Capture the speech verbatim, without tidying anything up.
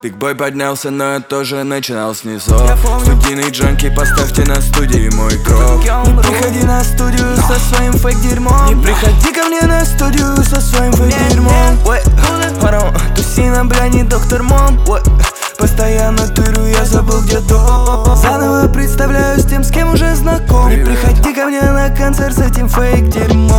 Бигбой поднялся, но я тоже начинал снизу. Студийный джанки, поставьте на студии мой гроб. Не приходи на студию со своим фейк-дерьмом. Не приходи ко мне на студию со своим фейк-дерьмом. Паром, тусина, бля, не доктор Мом. Постоянно тырю, я забыл, где дом. Заново представляюсь тем, с кем уже знаком. Не приходи ко мне на концерт с этим фейк-дерьмом.